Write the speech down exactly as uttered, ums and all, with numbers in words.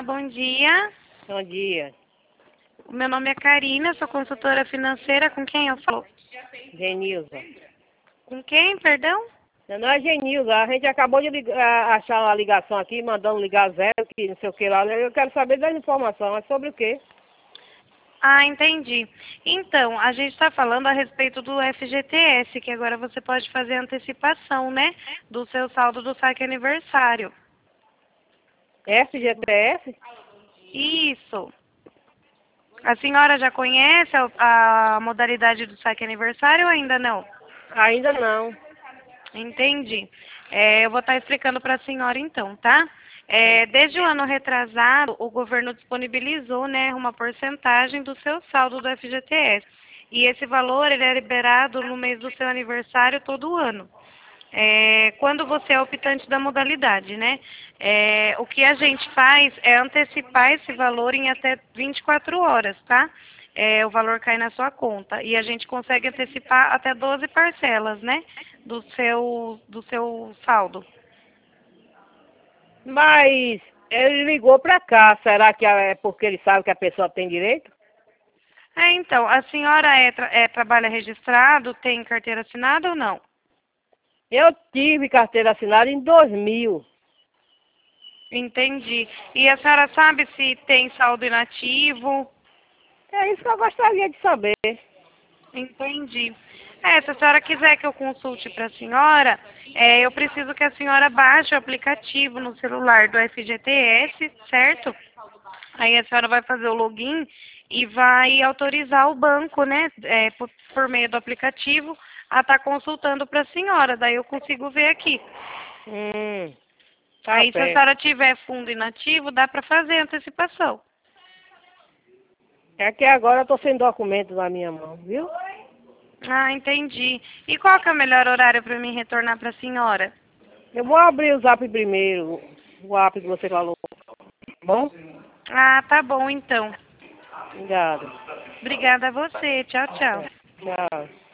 bom dia. Bom dia. O meu nome é Karina, sou consultora financeira. Com quem eu falo? Genilza. Com quem, perdão? Não é Genilza, a gente acabou de ligar, achar uma ligação aqui, mandando ligar zero, que não sei o que lá. Eu quero saber das informações, é sobre o quê? Ah, entendi. Então, a gente está falando a respeito do F G T S, que agora você pode fazer antecipação, né? Do seu saldo do saque aniversário. F G T S? Isso. A senhora já conhece a, a modalidade do saque aniversário ou ainda não? Ainda não. Entendi. É, eu vou estar explicando para a senhora então, tá? É, desde o ano retrasado, o governo disponibilizou, né, uma porcentagem do seu saldo do F G T S. E esse valor ele é liberado no mês do seu aniversário todo ano. É, quando você é optante da modalidade, né? É, o que a gente faz é antecipar esse valor em até vinte e quatro horas, tá? É, o valor cai na sua conta e a gente consegue antecipar até doze parcelas, né? Do seu, do seu saldo. Mas ele ligou pra cá, será que é porque ele sabe que a pessoa tem direito? É, então, a senhora é, tra- é trabalha registrado, tem carteira assinada ou não? Eu tive carteira assinada em dois mil. Entendi. E a senhora sabe se tem saldo inativo? É isso que eu gostaria de saber. Entendi. É, se a senhora quiser que eu consulte para a senhora, é, eu preciso que a senhora baixe o aplicativo no celular do F G T S, certo? Aí a senhora vai fazer o login e vai autorizar o banco, né, é, por, por meio do aplicativo, a estar consultando para a senhora. Daí eu consigo ver aqui. Hum, tá Aí se a certo. senhora tiver fundo inativo, dá para fazer antecipação. É que agora eu tô sem documento na minha mão, viu? Ah, entendi. E qual que é o melhor horário para mim retornar para a senhora? Eu vou abrir o zap primeiro, o app que você falou. Bom? Ah, tá bom então. Obrigado. Obrigada a você. Tchau, tchau. Tchau.